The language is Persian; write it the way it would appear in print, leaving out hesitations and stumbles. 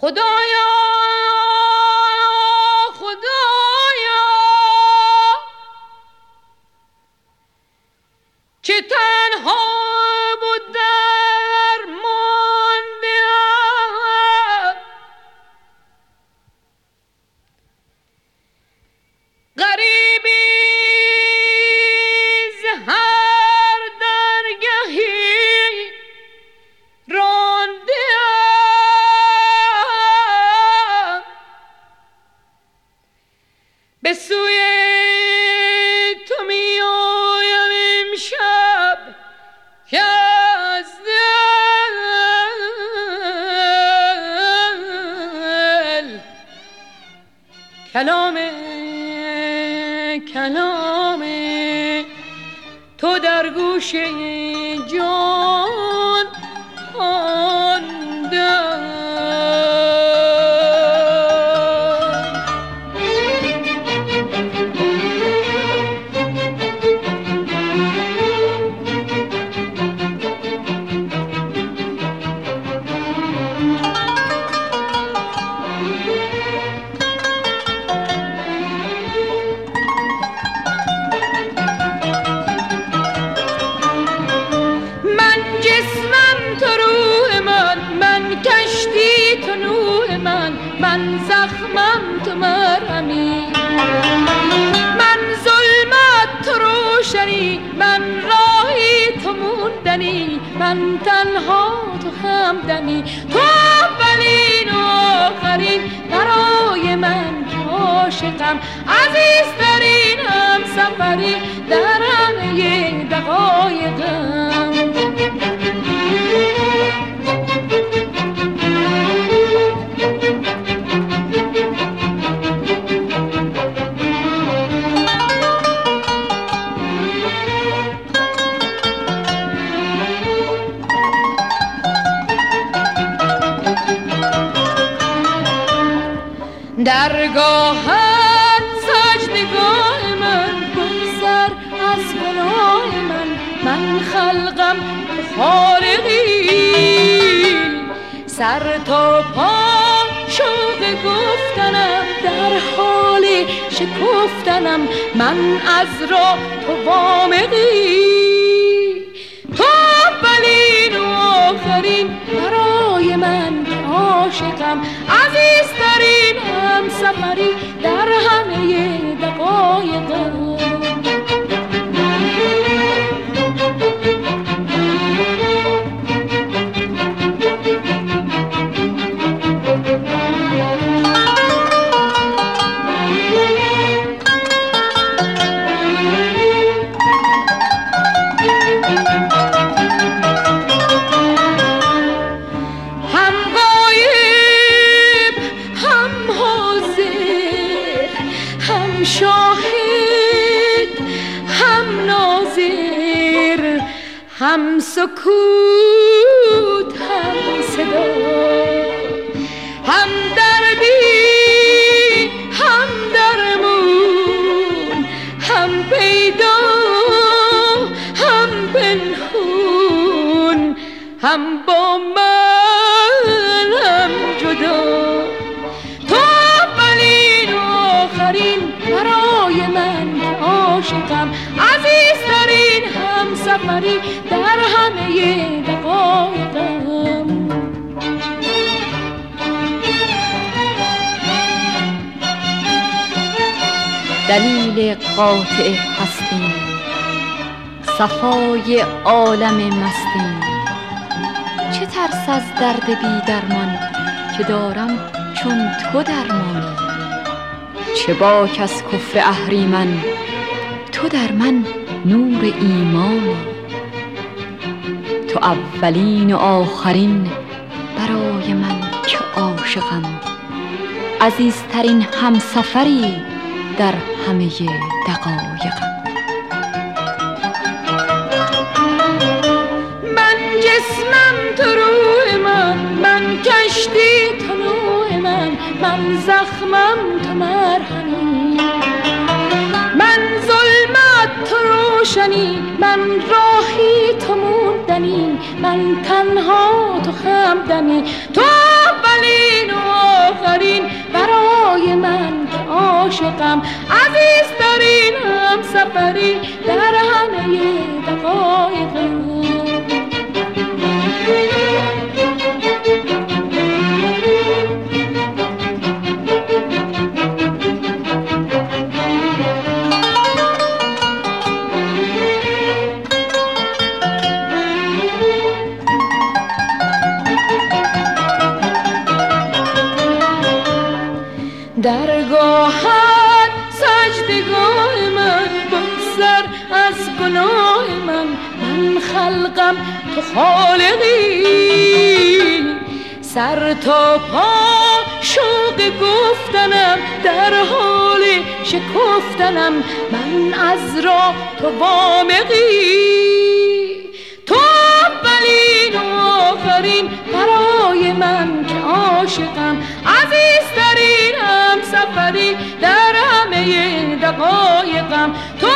خدایا خدایا چه تنها بود درمان دلم، غریبی ز هر درگهی رانده‌ام، به سوی تو می آیم امشب که از دل کلام تو در گوش جان من زخمم تو مرهمی، من ظلمت تو روشنی، من راهی تو موندنی، من تنها تو همدمی، تو اولین و آخرین برای من که عاشقم، عزیزترین همسفری در همه دقایقم. درگاهت سجدگاه من، بگذر از گناه من خلقم خالقی، سر تا پا شوق گفتنم، در حال شکفتنم، من از راه تو وامقی، تو اولین و آخرین برای من عاشقم، عزیزترین همسفری در همه دقایقم. هم سکوت هم صدا، هم دردی هم درمون، هم پیدا هم پنهون، هم با من هم جدا، تو اولین و آخرین برای من عاشقم، عزیزترین همسفری در همه دقایقم. دلیل قاطع هستیم، صفای عالم مستیم، چه ترس از درد بی درمان که دارم چون تو درمانی، چه باک از کفر اهریمن تو در من نور ایمانی، تو اولین و آخرین برای من که عاشقم، عزیزترین همسفری در همه دقایقم. من جسمم تو روح من کشتی تو نوح من زخمم تو مرهمی، من ظلمت تو روشنی، من راهی تو موندنی، من تنها تو همدمی، تو اولین و سفری در همه دقایقم. درگاهت سجدگاه من، بگذر از گناه من. من خلقم تو خالقی، سر تا پا شوق گفتنم، در حال شکفتنم. من از راه تو وامقی، تو اولین و آخرین برای من که عاشقم. عزیزترینم سفری در همه دقایقم. تو